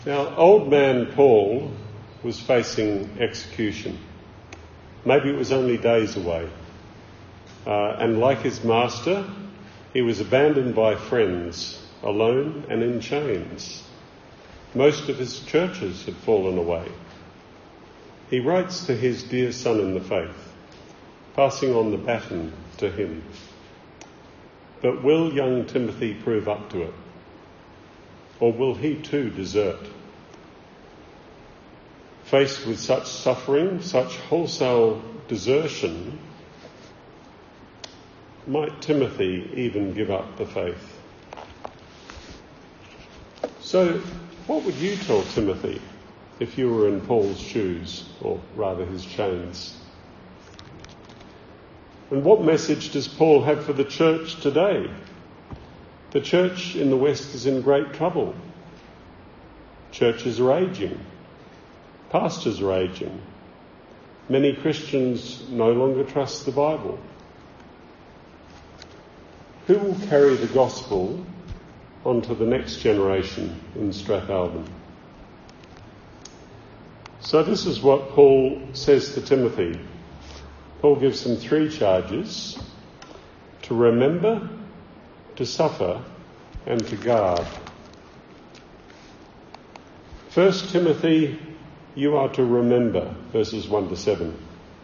Now, old man Paul was facing execution. Maybe it was only days away. And like his master, he was abandoned by friends, alone and in chains. Most of his churches had fallen away. He writes to his dear son in the faith, passing on the baton to him. But will young Timothy prove up to it? Or will he too desert? Faced with such suffering, such wholesale desertion, might Timothy even give up the faith? So, what would you tell Timothy if you were in Paul's shoes, or rather his chains? And what message does Paul have for the church today? The church in the West is in great trouble. Churches are ageing. Pastors are ageing. Many Christians no longer trust the Bible. Who will carry the gospel onto the next generation in Strathalbyn? So this is what Paul says to Timothy. Paul gives him 3 charges: to remember, to suffer, and to guard. 1 Timothy, you are to remember, verses 1 to 7.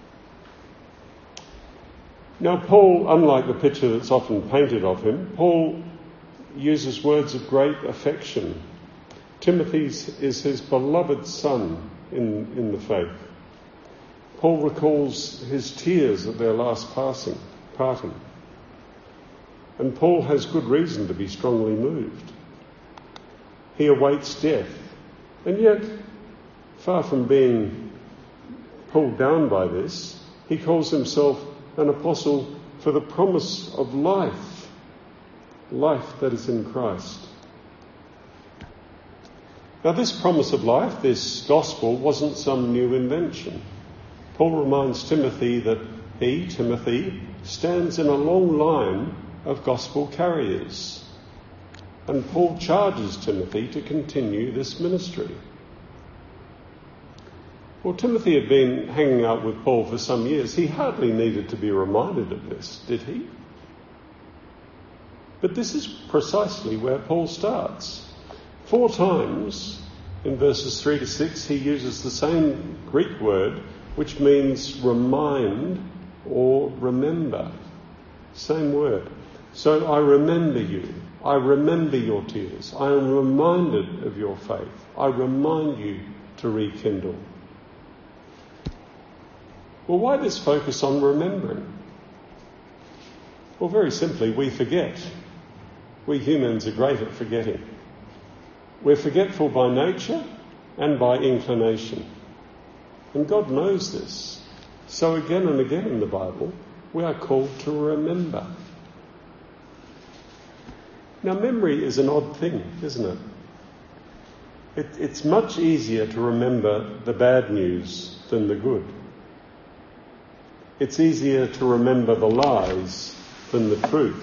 Now Paul, unlike the picture that's often painted of him, Paul uses words of great affection. Timothy is his beloved son in the faith. Paul recalls his tears at their last parting. And Paul has good reason to be strongly moved. He awaits death, and yet, far from being pulled down by this, he calls himself an apostle for the promise of life that is in Christ. Now, this promise of life, this gospel, wasn't some new invention. Paul reminds Timothy that he, Timothy, stands in a long line of gospel carriers. And Paul charges Timothy to continue this ministry. Well, Timothy had been hanging out with Paul for some years. He hardly needed to be reminded of this, did he? But this is precisely where Paul starts. 4 times in verses 3 to 6, he uses the same Greek word, which means remind or remember. Same word. So I remember you. I remember your tears. I am reminded of your faith. I remind you to rekindle. Well, why this focus on remembering? Well, very simply, we forget. We humans are great at forgetting. We're forgetful by nature and by inclination. And God knows this. So again and again in the Bible, we are called to remember. Now, memory is an odd thing, isn't it? It's much easier to remember the bad news than the good. It's easier to remember the lies than the truth.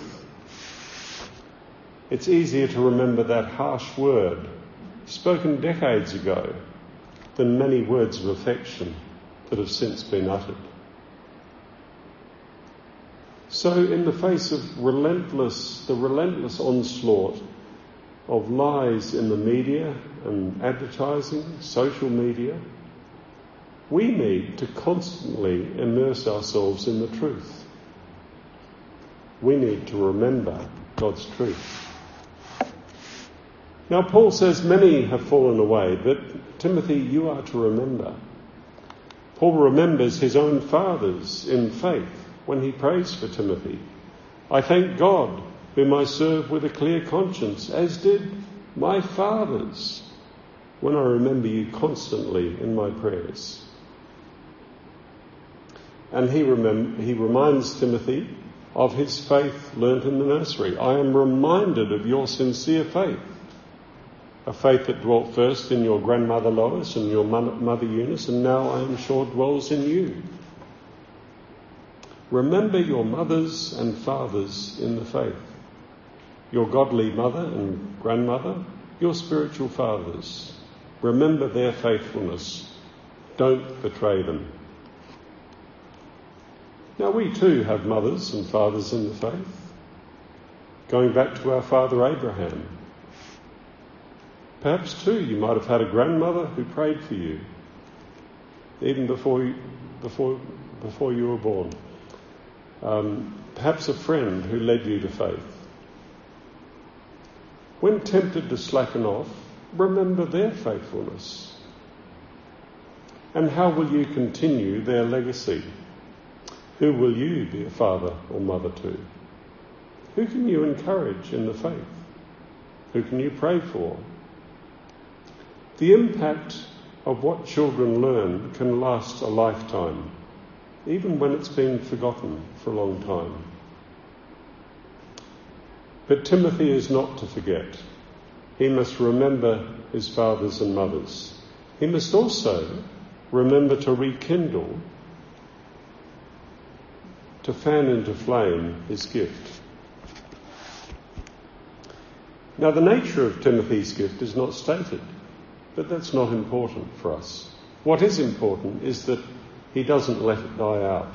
It's easier to remember that harsh word spoken decades ago than many words of affection that have since been uttered. So in the face of the relentless onslaught of lies in the media and advertising, social media, we need to constantly immerse ourselves in the truth. We need to remember God's truth. Now, Paul says many have fallen away, but Timothy, you are to remember. Paul remembers his own fathers in faith when he prays for Timothy. I thank God, whom I serve with a clear conscience, as did my fathers, when I remember you constantly in my prayers. And he reminds Timothy of his faith learnt in the nursery. I am reminded of your sincere faith, a faith that dwelt first in your grandmother Lois and your mother Eunice, and now I am sure dwells in you. Remember your mothers and fathers in the faith, your godly mother and grandmother, your spiritual fathers. Remember their faithfulness. Don't betray them. Now we too have mothers and fathers in the faith. Going back to our father Abraham. Perhaps too you might have had a grandmother who prayed for you, even before you were born. Perhaps a friend who led you to faith. When tempted to slacken off, remember their faithfulness. And how will you continue their legacy? Who will you be a father or mother to? Who can you encourage in the faith? Who can you pray for? The impact of what children learn can last a lifetime, even when it's been forgotten for a long time. But Timothy is not to forget. He must remember his fathers and mothers. He must also remember to rekindle, to fan into flame his gift. Now, the nature of Timothy's gift is not stated, but that's not important for us. What is important is that he doesn't let it die out.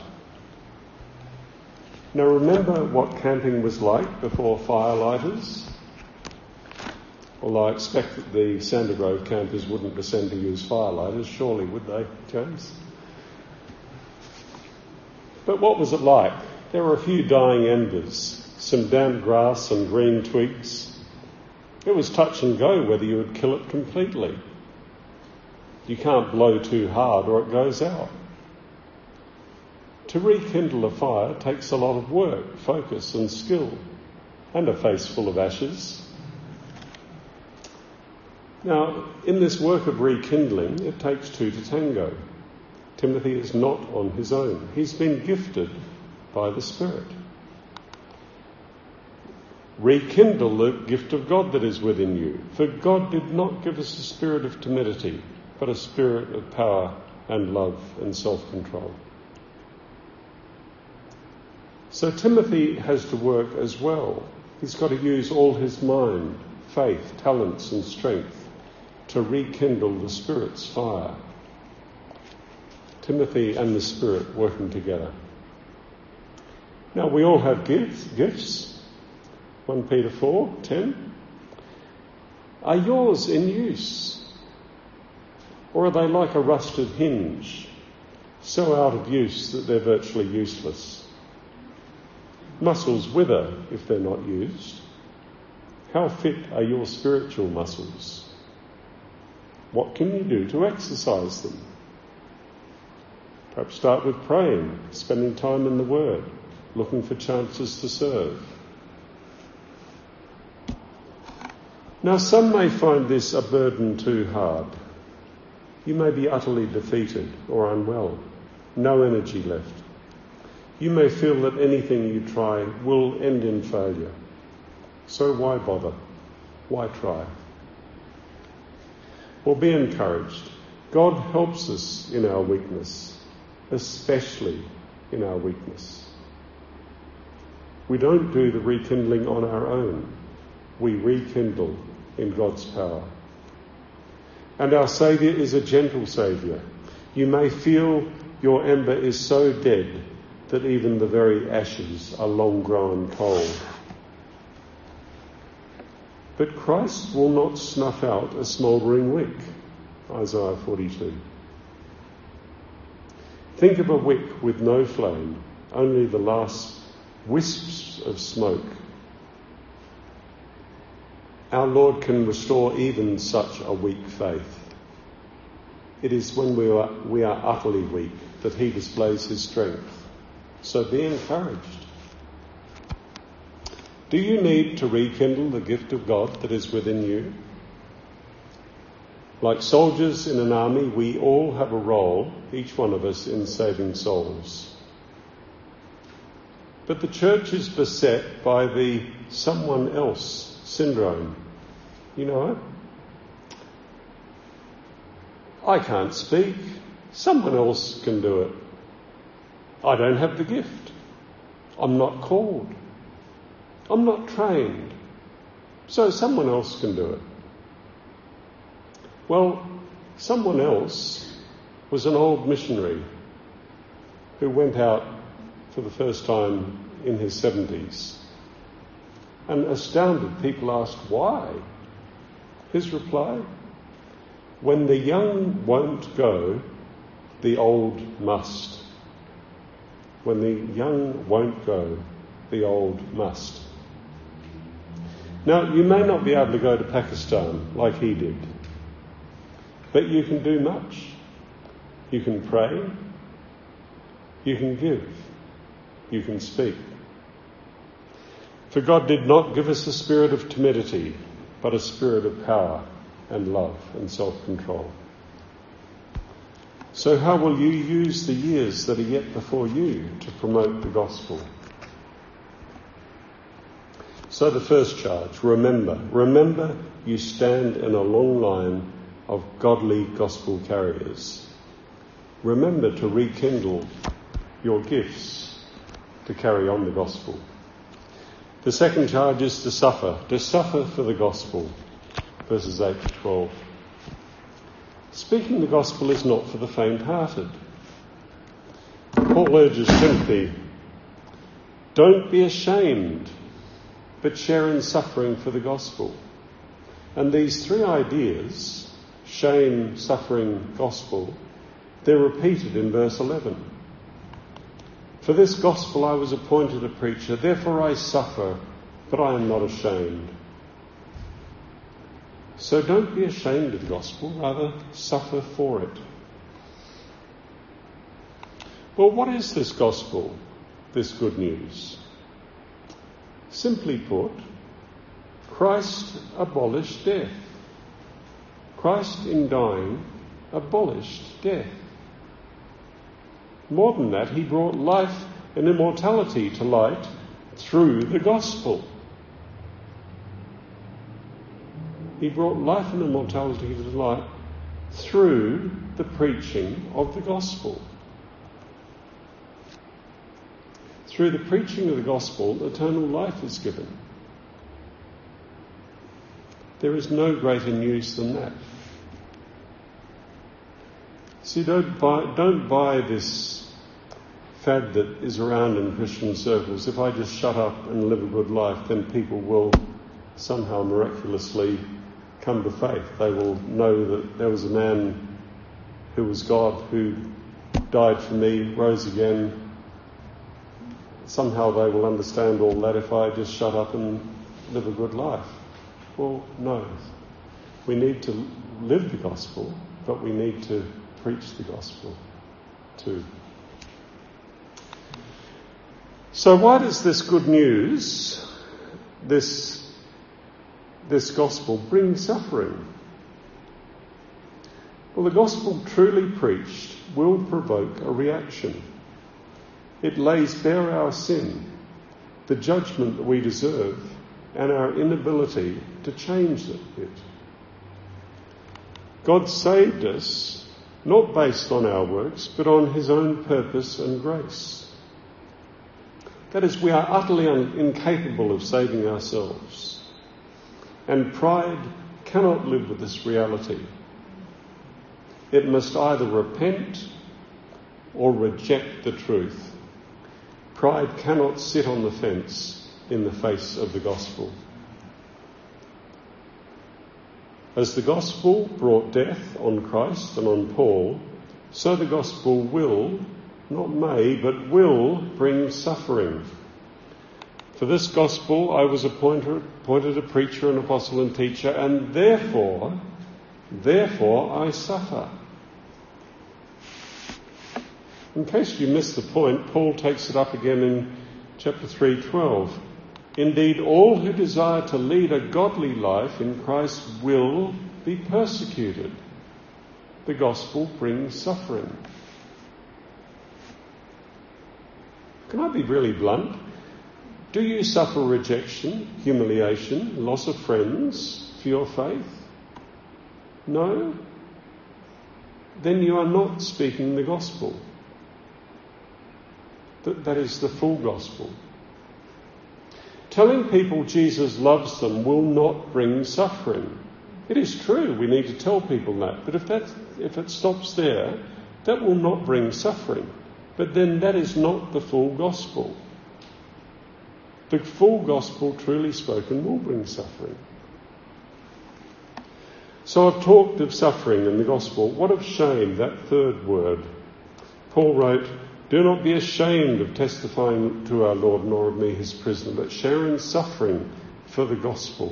Now, remember what camping was like before firelighters? Although I expect that the Sandergrove campers wouldn't descend to use firelighters, surely would they, James? But what was it like? There were a few dying embers, some damp grass and green twigs. It was touch and go whether you would kill it completely. You can't blow too hard or it goes out. To rekindle a fire takes a lot of work, focus and skill, and a face full of ashes. Now, in this work of rekindling, it takes two to tango. Timothy is not on his own. He's been gifted by the Spirit. Rekindle the gift of God that is within you. For God did not give us a spirit of timidity, but a spirit of power and love and self-control. So Timothy has to work as well. He's got to use all his mind, faith, talents and strength to rekindle the Spirit's fire. Timothy and the Spirit working together. Now we all have gifts. 1 Peter 4:10. Are yours in use? Or are they like a rusted hinge, so out of use that they're virtually useless? Muscles wither if they're not used. How fit are your spiritual muscles? What can you do to exercise them? Perhaps start with praying, spending time in the Word, looking for chances to serve. Now, some may find this a burden too hard. You may be utterly defeated or unwell, no energy left. You may feel that anything you try will end in failure. So why bother? Why try? Well, be encouraged. God helps us in our weakness, especially in our weakness. We don't do the rekindling on our own. We rekindle in God's power. And our Saviour is a gentle Saviour. You may feel your ember is so dead that even the very ashes are long grown cold. But Christ will not snuff out a smouldering wick, Isaiah 42. Think of a wick with no flame, only the last wisps of smoke. Our Lord can restore even such a weak faith. It is when we are utterly weak that he displays his strength. So be encouraged. Do you need to rekindle the gift of God that is within you? Like soldiers in an army, we all have a role, each one of us, in saving souls. But the church is beset by the someone else syndrome. You know it? I can't speak. Someone else can do it. I don't have the gift. I'm not called. I'm not trained. So someone else can do it. Well, Someone else was an old missionary who went out for the first time in his 70s. And astounded, people asked, why? His reply, when the young won't go, the old must. When the young won't go, the old must. Now, you may not be able to go to Pakistan like he did, but you can do much. You can pray, you can give, you can speak. For God did not give us a spirit of timidity, but a spirit of power and love and self-control. So how will you use the years that are yet before you to promote the gospel? So the first charge, remember you stand in a long line of godly gospel carriers. Remember to rekindle your gifts to carry on the gospel. The second charge is to suffer for the gospel, verses 8 to 12. Speaking the gospel is not for the faint-hearted. Paul urges Timothy, don't be ashamed, but share in suffering for the gospel. And these three ideas, shame, suffering, gospel, they're repeated in verse 11. For this gospel I was appointed a preacher, therefore I suffer, but I am not ashamed. So don't be ashamed of the gospel, rather suffer for it. Well, what is this gospel, this good news? Simply put, Christ abolished death. Christ in dying abolished death. More than that, he brought life and immortality to light through the gospel. He brought life and immortality to light through the preaching of the gospel. Through the preaching of the gospel, eternal life is given. There is no greater news than that. See, don't buy this fad that is around in Christian circles. If I just shut up and live a good life, then people will somehow miraculously come to faith. They will know that there was a man who was God, who died for me, rose again. Somehow they will understand all that if I just shut up and live a good life. Well, no. We need to live the gospel, but we need to preach the gospel too. So why does this good news, this gospel, bring suffering? Well, the gospel truly preached will provoke a reaction. It lays bare our sin, the judgment that we deserve, and our inability to change it. God saved us not based on our works, but on his own purpose and grace. That is, we are utterly incapable of saving ourselves. And pride cannot live with this reality. It must either repent or reject the truth. Pride cannot sit on the fence in the face of the gospel. As the gospel brought death on Christ and on Paul, so the gospel will, not may, but will bring suffering. For this gospel I was appointed a preacher, an apostle and teacher, and therefore I suffer. In case you missed the point, Paul takes it up again in chapter 3:12. Indeed, all who desire to lead a godly life in Christ will be persecuted. The gospel brings suffering. Can I be really blunt? Do you suffer rejection, humiliation, loss of friends for your faith? No? Then you are not speaking the gospel. That is the full gospel. Telling people Jesus loves them will not bring suffering. It is true, we need to tell people that, but if it stops there, that will not bring suffering. But then that is not the full gospel. The full gospel, truly spoken, will bring suffering. So I've talked of suffering in the gospel. What of shame, that third word? Paul wrote, "Do not be ashamed of testifying to our Lord, nor of me his prisoner, but share in suffering for the gospel."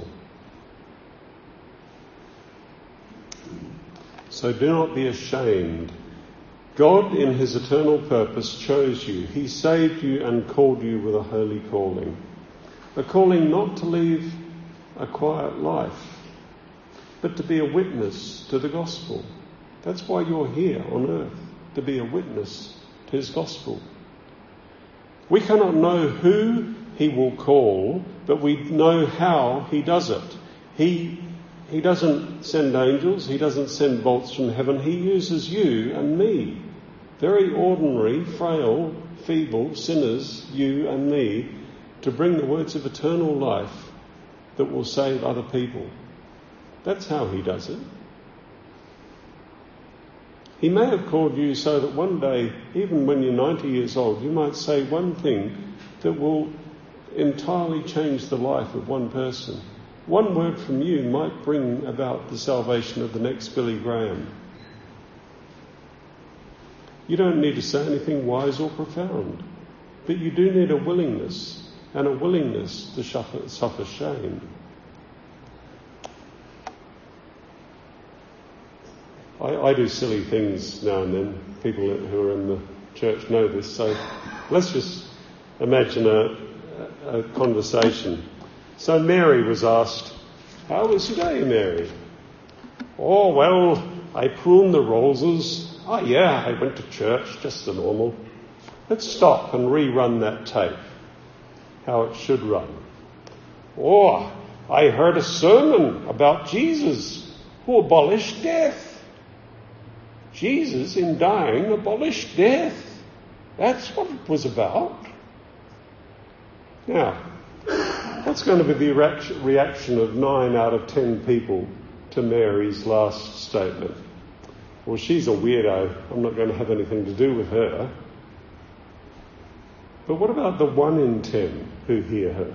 So do not be ashamed. God, in his eternal purpose, chose you. He saved you and called you with a holy calling. A calling not to live a quiet life, but to be a witness to the gospel. That's why you're here on earth, to be a witness to his gospel. We cannot know who he will call, but we know how he does it. He doesn't send angels, he doesn't send bolts from heaven. He uses you and me, very ordinary, frail, feeble sinners, you and me, to bring the words of eternal life that will save other people. That's how he does it. He may have called you so that one day, even when you're 90 years old, you might say one thing that will entirely change the life of one person. One word from you might bring about the salvation of the next Billy Graham. You don't need to say anything wise or profound, but you do need a willingness, and a willingness to suffer shame. I do silly things now and then. People who are in the church know this. So let's just imagine a conversation. So Mary was asked, "How was your day, Mary?" "Oh, well, I pruned the roses. Oh, yeah, I went to church, just the normal." Let's stop and rerun that tape, how it should run. "Oh, I heard a sermon about Jesus who abolished death. Jesus, in dying, abolished death. That's what it was about." Now, what's going to be the reaction of 9 out of 10 people to Mary's last statement? "Well, she's a weirdo. I'm not going to have anything to do with her." But what about the 1 in 10 who hear her?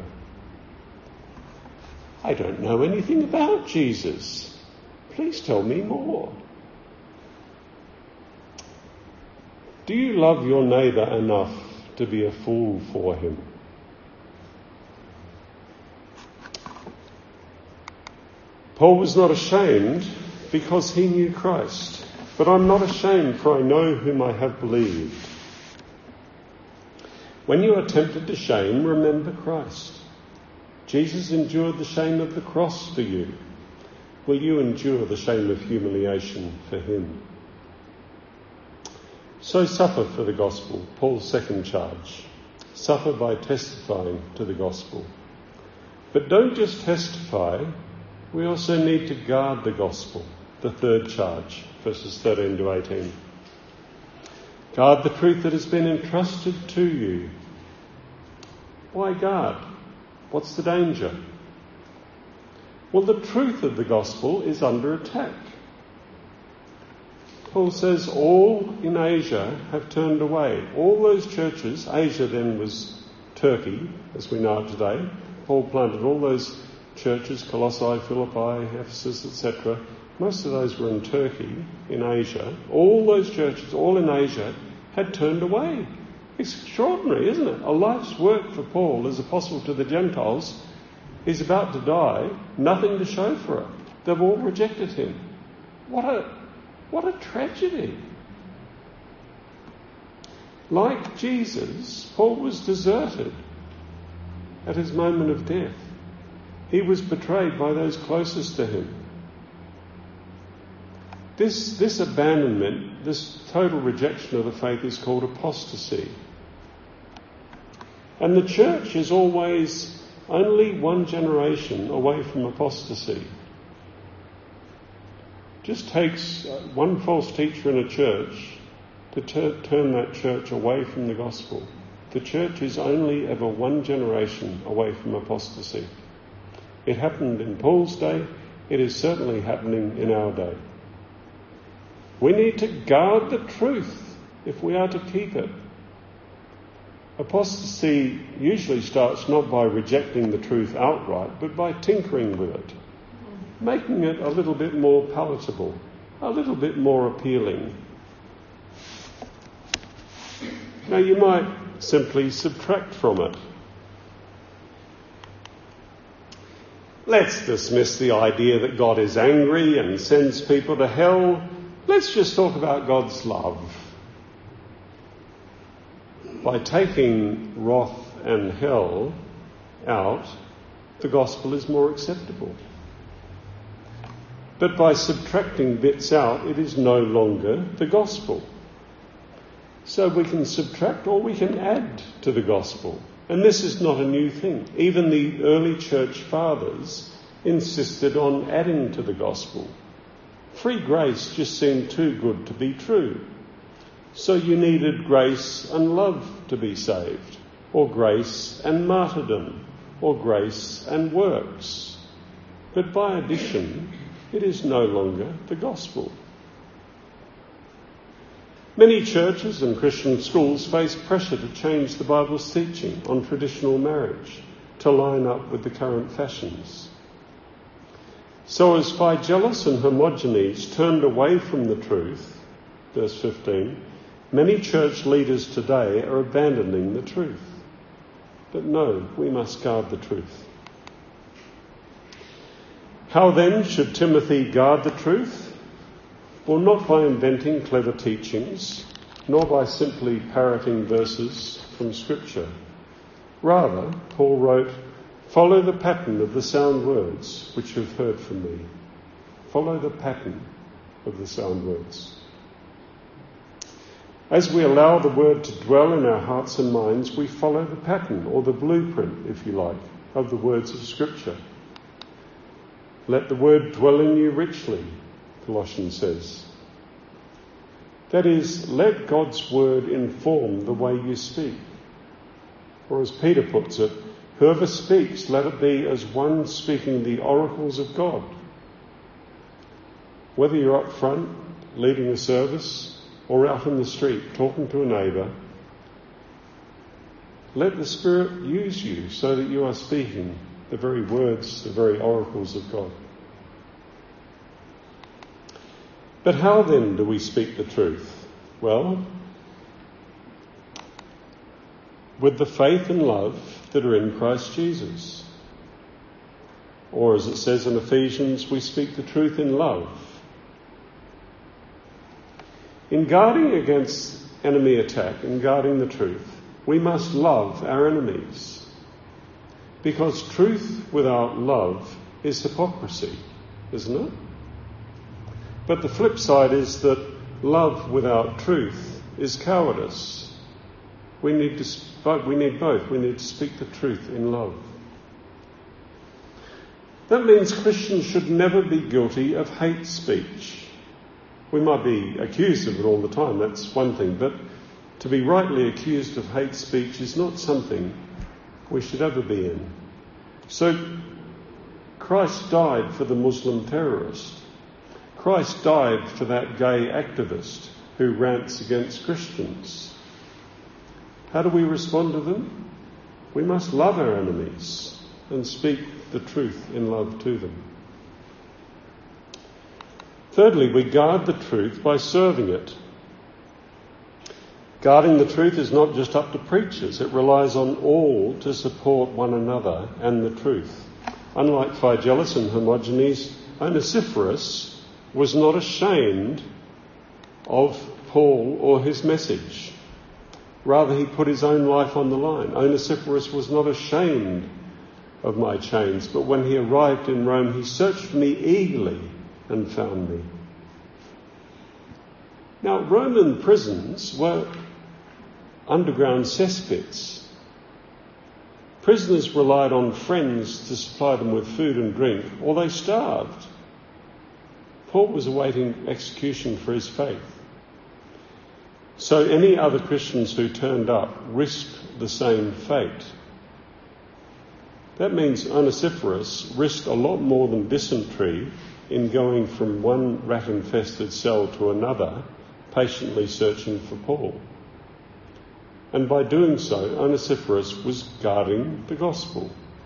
"I don't know anything about Jesus. Please tell me more." Do you love your neighbour enough to be a fool for him? Paul was not ashamed because he knew Christ. "But I'm not ashamed, for I know whom I have believed." When you are tempted to shame, remember Christ. Jesus endured the shame of the cross for you. Will you endure the shame of humiliation for him? So suffer for the gospel, Paul's second charge. Suffer by testifying to the gospel. But don't just testify, we also need to guard the gospel, the third charge, verses 13 to 18. Guard the truth that has been entrusted to you. Why guard? What's the danger? Well, the truth of the gospel is under attack. Paul says all in Asia have turned away. All those churches, Asia then was Turkey, as we know it today. Paul planted all those churches, Colossae, Philippi, Ephesus, etc. Most of those were in Turkey, in Asia. All those churches, all in Asia, had turned away. Extraordinary, isn't it? A life's work for Paul as apostle to the Gentiles. He's about to die, nothing to show for it. They've all rejected him. What a tragedy. Like Jesus, Paul was deserted at his moment of death. He was betrayed by those closest to him. This abandonment, this total rejection of the faith is called apostasy. And the church is always only one generation away from apostasy. Just takes one false teacher in a church to turn that church away from the gospel. The church is only ever one generation away from apostasy. It happened in Paul's day, it is certainly happening in our day. We need to guard the truth if we are to keep it. Apostasy usually starts not by rejecting the truth outright, but by tinkering with it, making it a little bit more palatable, a little bit more appealing. Now, you might simply subtract from it. Let's dismiss the idea that God is angry and sends people to hell. Let's just talk about God's love. By taking wrath and hell out, the gospel is more acceptable. But by subtracting bits out, it is no longer the gospel. So we can subtract or we can add to the gospel. And this is not a new thing. Even the early church fathers insisted on adding to the gospel. Free grace just seemed too good to be true. So you needed grace and love to be saved, or grace and martyrdom, or grace and works. But by addition, it is no longer the gospel. Many churches and Christian schools face pressure to change the Bible's teaching on traditional marriage to line up with the current fashions. So as Phygellus and Hermogenes turned away from the truth, verse 15, many church leaders today are abandoning the truth. But no, we must guard the truth. How then should Timothy guard the truth? Well, not by inventing clever teachings, nor by simply parroting verses from Scripture. Rather, Paul wrote, "Follow the pattern of the sound words which you've heard from me." Follow the pattern of the sound words. As we allow the word to dwell in our hearts and minds, we follow the pattern, or the blueprint, if you like, of the words of Scripture. Let the word dwell in you richly, Colossians says. That is, let God's word inform the way you speak. Or as Peter puts it, whoever speaks, let it be as one speaking the oracles of God. Whether you're up front, leading a service, or out in the street, talking to a neighbour, let the Spirit use you so that you are speaking the very words, the very oracles of God. But how then do we speak the truth? Well, with the faith and love that are in Christ Jesus. Or as it says in Ephesians, we speak the truth in love. In guarding against enemy attack, in guarding the truth, we must love our enemies. Because truth without love is hypocrisy, isn't it? But the flip side is that love without truth is cowardice. We need both. We need to speak the truth in love. That means Christians should never be guilty of hate speech. We might be accused of it all the time, that's one thing, but to be rightly accused of hate speech is not something we should ever be in. So Christ died for the Muslim terrorist. Christ died for that gay activist who rants against Christians. How do we respond to them? We must love our enemies and speak the truth in love to them. Thirdly, we guard the truth by serving it. Guarding the truth is not just up to preachers. It relies on all to support one another and the truth. Unlike Phygellus and Hermogenes, Onesiphorus was not ashamed of Paul or his message. Rather, he put his own life on the line. Onesiphorus was not ashamed of my chains, but when he arrived in Rome, he searched for me eagerly and found me. Now, Roman prisons were underground cesspits. Prisoners relied on friends to supply them with food and drink, or they starved. Paul was awaiting execution for his faith. So any other Christians who turned up risked the same fate. That means Onesiphorus risked a lot more than dysentery in going from one rat-infested cell to another, patiently searching for Paul. And by doing so, Onesiphorus was guarding the gospel.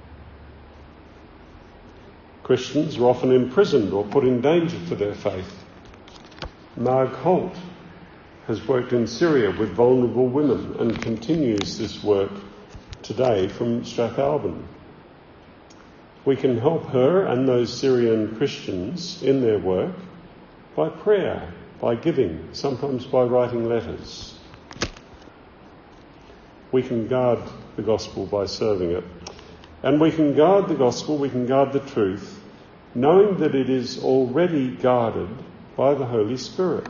Christians are often imprisoned or put in danger for their faith. Marg Holt has worked in Syria with vulnerable women and continues this work today from Strathalbyn. We can help her and those Syrian Christians in their work by prayer, by giving, sometimes by writing letters. We can guard the gospel by serving it. And we can guard the gospel, we can guard the truth, knowing that it is already guarded by the Holy Spirit.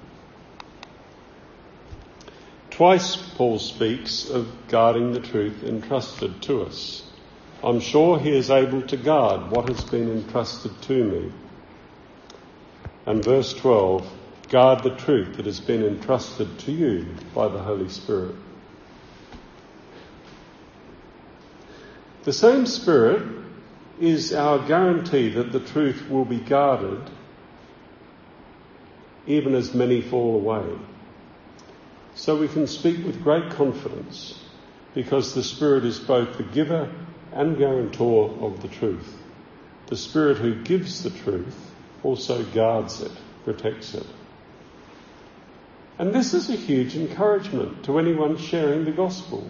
Twice Paul speaks of guarding the truth entrusted to us. I'm sure he is able to guard what has been entrusted to me. And verse 12, guard the truth that has been entrusted to you by the Holy Spirit. The same Spirit is our guarantee that the truth will be guarded even as many fall away. So we can speak with great confidence because the Spirit is both the giver and guarantor of the truth. The Spirit who gives the truth also guards it, protects it. And this is a huge encouragement to anyone sharing the gospel.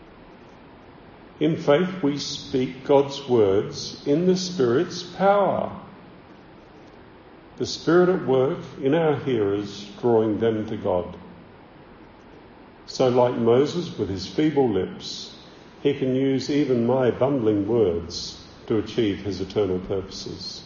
In faith, we speak God's words in the Spirit's power. The Spirit at work in our hearers, drawing them to God. So like Moses with his feeble lips, he can use even my bumbling words to achieve his eternal purposes.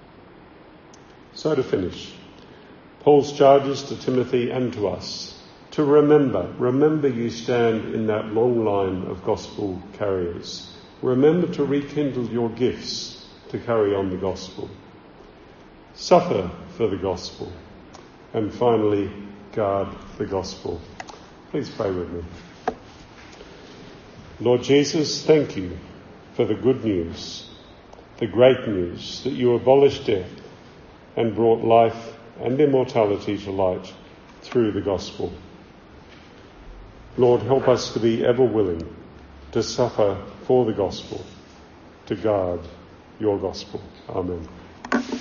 So to finish, Paul's charges to Timothy and to us to remember you stand in that long line of gospel carriers. Remember to rekindle your gifts to carry on the gospel. Suffer for the gospel. And finally, guard the gospel. Please pray with me. Lord Jesus, thank you for the good news, the great news that you abolished death and brought life and immortality to light through the gospel. Lord, help us to be ever willing to suffer for the gospel, to guard your gospel. Amen.